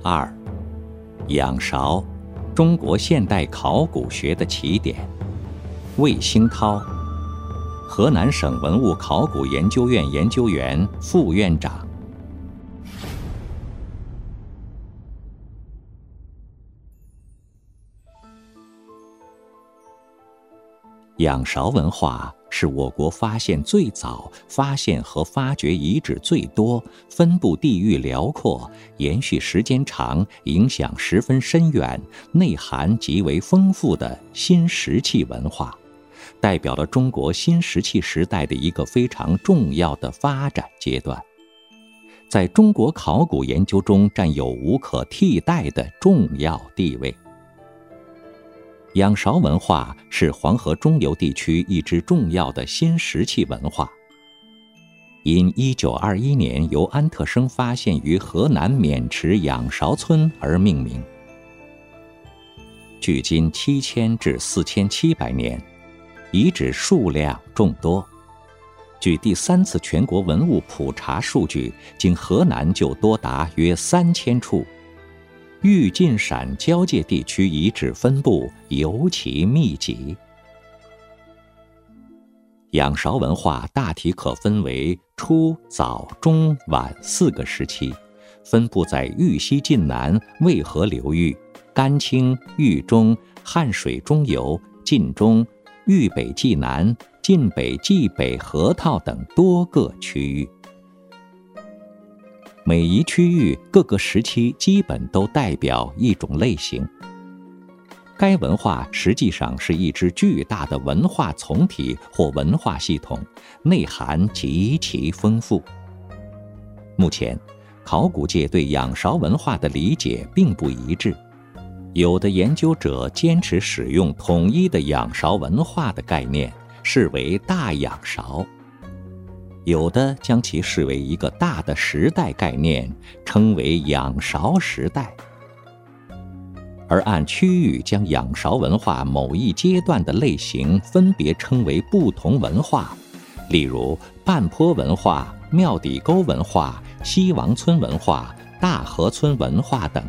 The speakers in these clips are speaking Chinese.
2. 仰韶，中国现代考古学的起点。魏兴涛，河南省文物考古研究院研究员、副院长。仰韶文化是我国发现最早、发现和发掘遗址最多、分布地域辽阔、延续时间长、影响十分深远、内涵极为丰富的新石器文化，代表了中国新石器时代的一个非常重要的发展阶段，在中国考古研究中占有无可替代的重要地位。仰韶文化是黄河中游地区一支重要的新石器文化，因1921年由安特生发现于河南渑池仰韶村而命名。距今7000至4700年，遗址数量众多。据第3次全国文物普查数据，仅河南就多达约3000处。豫晋陕交界地区遗址分布尤其密集。仰韶文化大体可分为初、早、中、晚4个时期，分布在豫西晋南渭河流域、甘青、豫中、汉水中游、晋中、豫北冀南、晋北冀北河套等多个区域。每一区域各个时期基本都代表一种类型。该文化实际上是一支巨大的文化总体或文化系统，内涵极其丰富。目前，考古界对仰韶文化的理解并不一致，有的研究者坚持使用统一的仰韶文化的概念，视为大仰韶。有的将其视为一个大的时代概念，称为仰韶时代。而按区域将仰韶文化某一阶段的类型分别称为不同文化，例如半坡文化、庙底沟文化、西王村文化、大河村文化等。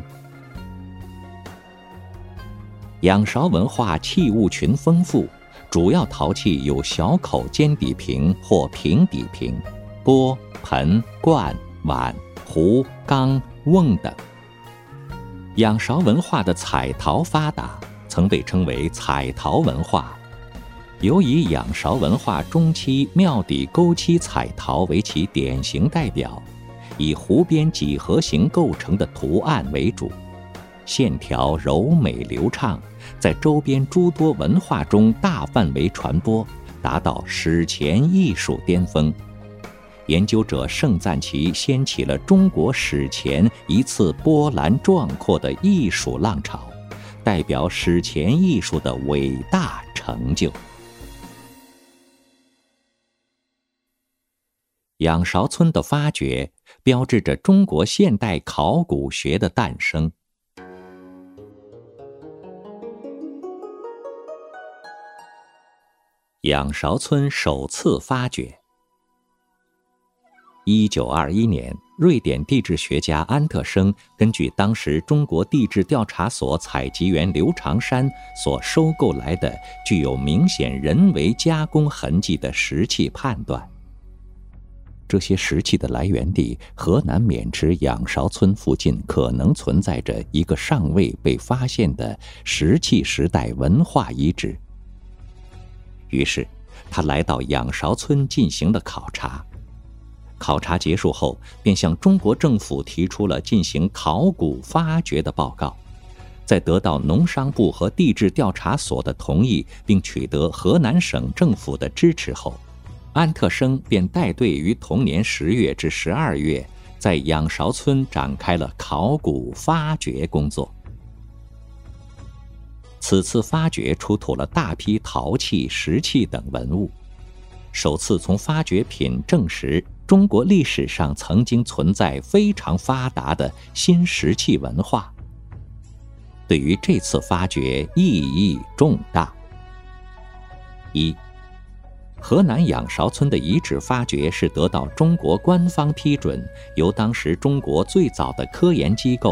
仰韶文化器物群丰富，主要陶器有小口尖底瓶或平底瓶、钵、盆、罐、碗、壶、缸、瓮等。仰韶文化的彩陶发达，曾被称为彩陶文化。尤以仰韶文化中期庙底沟漆彩陶为其典型代表，以弧边几何形构成的图案为主，线条柔美流畅，在周边诸多文化中大范围传播，达到史前艺术巅峰。研究者盛赞其掀起了中国史前一次波澜壮阔的艺术浪潮，代表史前艺术的伟大成就。仰韶村的发掘标志着中国现代考古学的诞生。仰韶村首次发掘。1921年，瑞典地质学家安特生根据当时中国地质调查所采集员刘长山所收购来的具有明显人为加工痕迹的石器判断，这些石器的来源地河南渑池仰韶村附近可能存在着一个尚未被发现的石器时代文化遗址。于是他来到仰韶村进行了考察。考察结束后，便向中国政府提出了进行考古发掘的报告。在得到农商部和地质调查所的同意，并取得河南省政府的支持后，安特生便带队于同年10月至12月，在仰韶村展开了考古发掘工作。此次发掘出土了大批陶器、石器等文物，首次从发掘品证实中国历史上曾经存在非常发达的新石器文化。对于这次发掘意义重大。1. 河南仰韶村的遗址发掘是得到中国官方批准，由当时中国最早的科研机构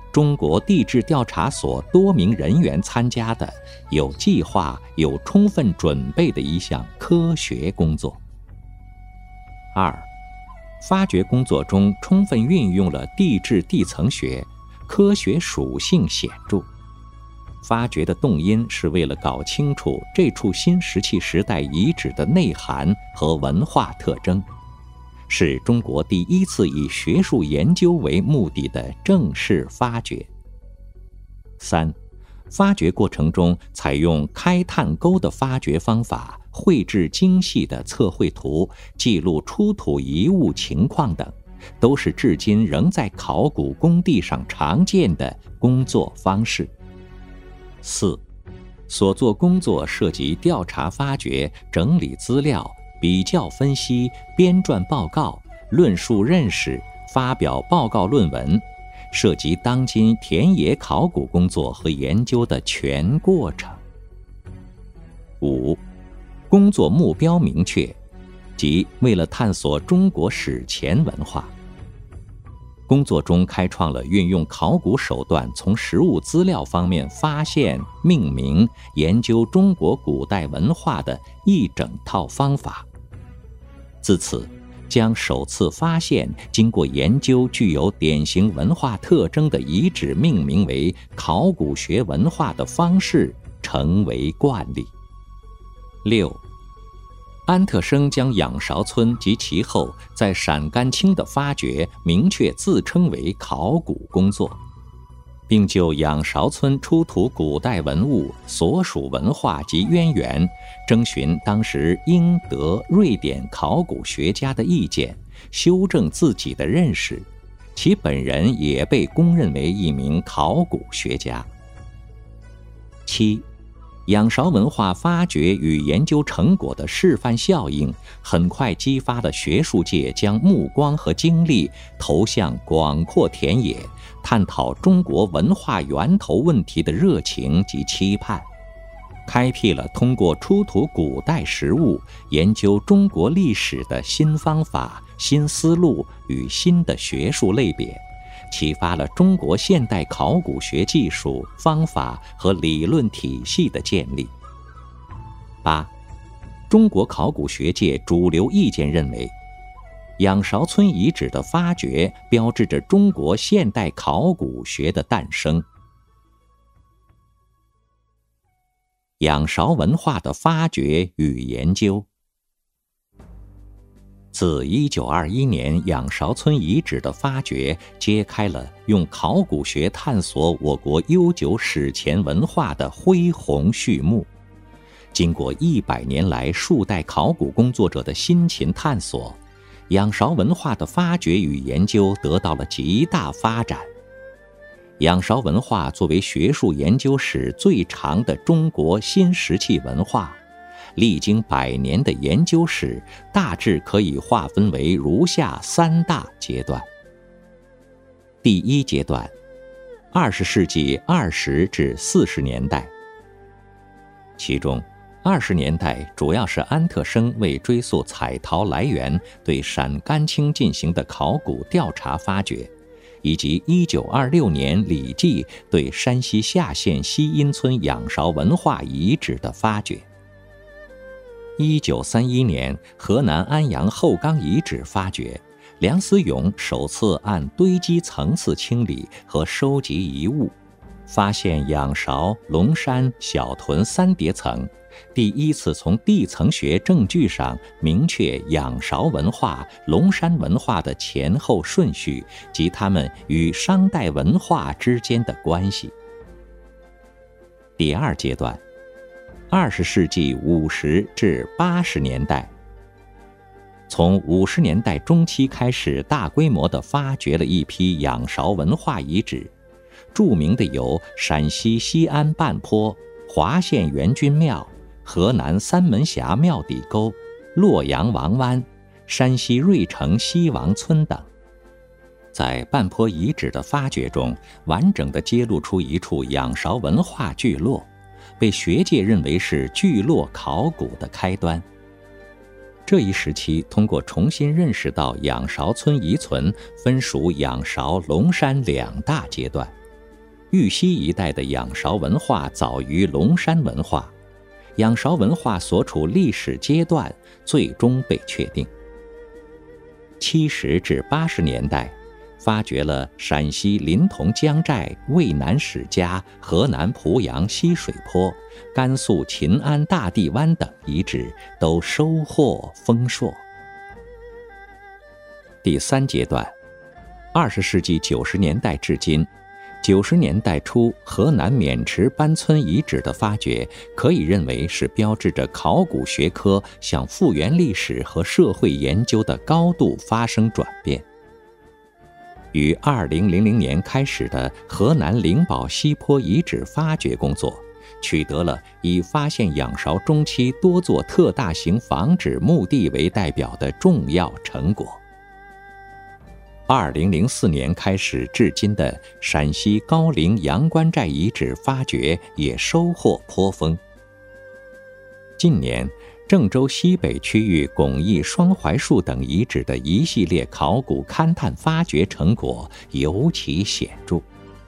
中国地质调查所多名人员参加的有计划、有充分准备的一项科学工作。2. 发掘工作中充分运用了地质地层学，科学属性显著。发掘的动因是为了搞清楚这处新石器时代遗址的内涵和文化特征，是中国第一次以学术研究为目的的正式发掘。3. 发掘过程中采用开探沟的发掘方法，绘制精细的测绘图，记录出土遗物情况等，都是至今仍在考古工地上常见的工作方式。4. 所做工作涉及调查发掘、整理资料、比较分析、编撰报告、论述认识、发表报告论文，涉及当今田野考古工作和研究的全过程。5. 工作目标明确，即为了探索中国史前文化。工作中开创了运用考古手段从实物资料方面发现、命名、研究中国古代文化的一整套方法。自此，将首次发现、经过研究具有典型文化特征的遗址命名为考古学文化的方式成为惯例。6. 安特生将仰韶村及其后在陕甘青的发掘明确自称为考古工作，并就仰韶村出土古代文物所属文化及渊源，征询当时英、德、瑞典考古学家的意见，修正自己的认识，其本人也被公认为一名考古学家。7. 仰韶文化发掘与研究成果的示范效应，很快激发了学术界将目光和精力投向广阔田野，探讨中国文化源头问题的热情及期盼，开辟了通过出土古代实物研究中国历史的新方法、新思路与新的学术类别，启发了中国现代考古学技术、方法和理论体系的建立。8. 中国考古学界主流意见认为，仰韶村遗址的发掘标志着中国现代考古学的诞生。仰韶文化的发掘与研究。自1921年仰韶村遗址的发掘，揭开了用考古学探索我国悠久史前文化的恢宏序幕。经过100年来数代考古工作者的辛勤探索，仰韶文化的发掘与研究得到了极大发展。仰韶文化作为学术研究史最长的中国新石器文化，历经100年的研究史，大致可以划分为如下3大阶段。第一阶段，20世纪20至40年代，其中20年代主要是安特生为追溯彩陶来源对陕甘青进行的考古调查发掘，以及1926年李济对山西夏县西阴村仰韶文化遗址的发掘。1931年河南安阳后岗遗址发掘，梁思永首次按堆积层次清理和收集遗物，发现仰韶、龙山、小屯3叠层，第一次从地层学证据上明确仰韶文化、龙山文化的前后顺序及它们与商代文化之间的关系。第二阶段，20世纪50至80年代，从50年代中期开始，大规模地发掘了一批仰韶文化遗址，著名的有陕西西安半坡、华县元君庙、河南三门峡庙底沟、洛阳王湾、山西芮城西王村等。在半坡遗址的发掘中，完整地揭露出一处仰韶文化聚落，被学界认为是聚落考古的开端。这一时期通过重新认识到仰韶村遗存分属仰韶、龙山2大阶段， 玉溪一带的仰韶文化早于龙山文化，仰韶文化所处历史阶段最终被确定。70至80年代，发掘了陕西临潼江寨、渭南史家、河南濮阳西水坡、甘肃秦安大地湾等遗址，都收获丰硕。第3阶段，20世纪90年代至今，90年代初河南渑池班村遗址的发掘，可以认为是标志着考古学科向复原历史和社会研究的高度发生转变。于2000年开始的河南灵宝西坡遗址发掘工作，取得了以发现仰韶中期多座特大型房址墓地为代表的重要成果。2004年开始至今的陕西高陵阳关寨遗址发掘也收获颇丰。近年，郑州西北区域巩义双槐树等遗址的一系列考古勘探发掘成果尤其显著。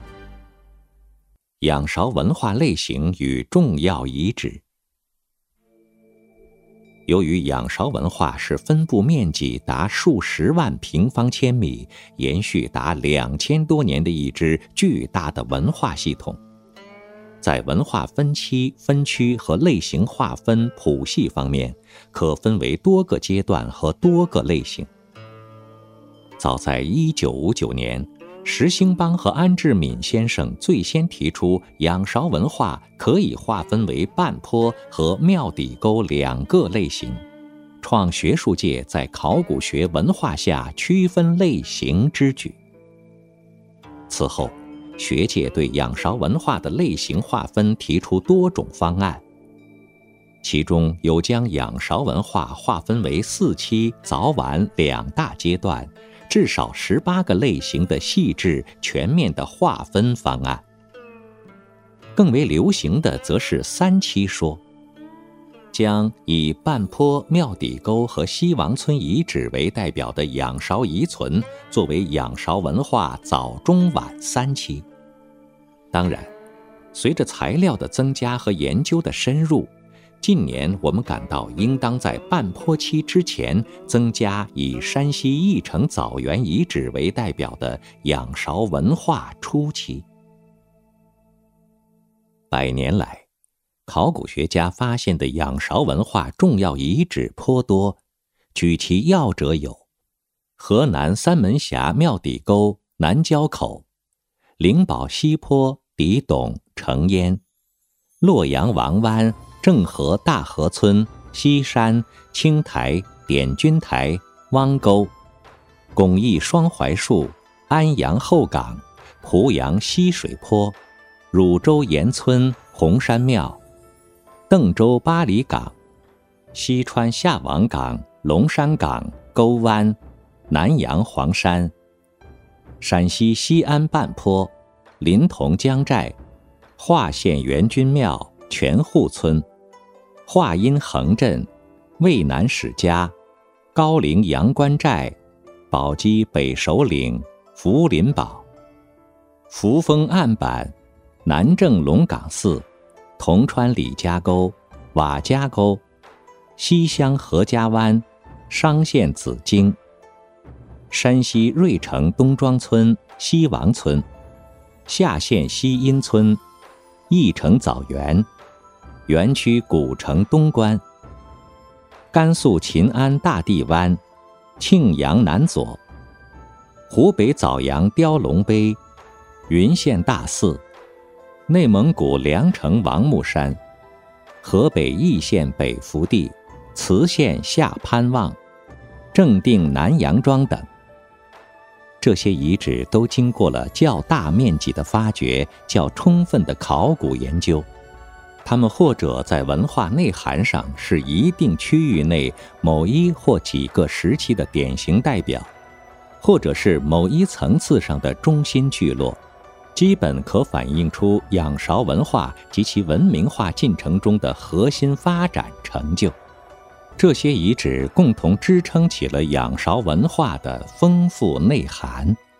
仰韶文化类型与重要遗址。由于仰韶文化是分布面积达数十万平方千米，延续达2000多年的一支巨大的文化系统，在文化分期、分区和类型划分谱系方面，可分为多个阶段和多个类型。早在1959年，石兴邦和安志敏先生最先提出仰韶文化可以划分为半坡和庙底沟2个类型，创学术界在考古学文化下区分类型之举。此后，学界对仰韶文化的类型划分提出多种方案，其中有将仰韶文化划分为4期早晚2大阶段，至少18个类型的细致全面的划分方案。更为流行的则是3期说，将以半坡、庙底沟和西王村遗址为代表的仰韶遗存作为仰韶文化早中晚3期。当然，随着材料的增加和研究的深入，近年我们感到应当在半坡期之前增加以山西翼城枣园遗址为代表的仰韶文化初期。100年来，考古学家发现的仰韶文化重要遗址颇多，举其要者有：河南三门峡庙底沟南郊口、灵宝西坡底董成烟、洛阳王湾郑河大河村西山青台点军台汪沟、巩义双槐树安阳后港濮阳西水坡汝州岩村红山庙、邓州八里港、西川下王港龙山港沟湾南阳黄山、陕西西安半坡临潼江寨华县元君庙全户村、华阴横镇渭南史家高陵阳关寨宝鸡北首领福林堡、扶风案板南郑龙岗寺铜川李家沟瓦家沟、西乡何家湾商县紫荆、山西芮城东庄村西王村、下县西阴村翼城枣园、园区古城东关、甘肃秦安大地湾庆阳南左、湖北枣阳雕龙碑云县大寺、内蒙古凉城王木山、河北易县北福地磁县下潘望、正定南杨庄等。这些遗址都经过了较大面积的发掘、较充分的考古研究，它们或者在文化内涵上是一定区域内某一或几个时期的典型代表，或者是某一层次上的中心聚落，基本可反映出仰韶文化及其文明化进程中的核心发展成就。这些遗址共同支撑起了仰韶文化的丰富内涵。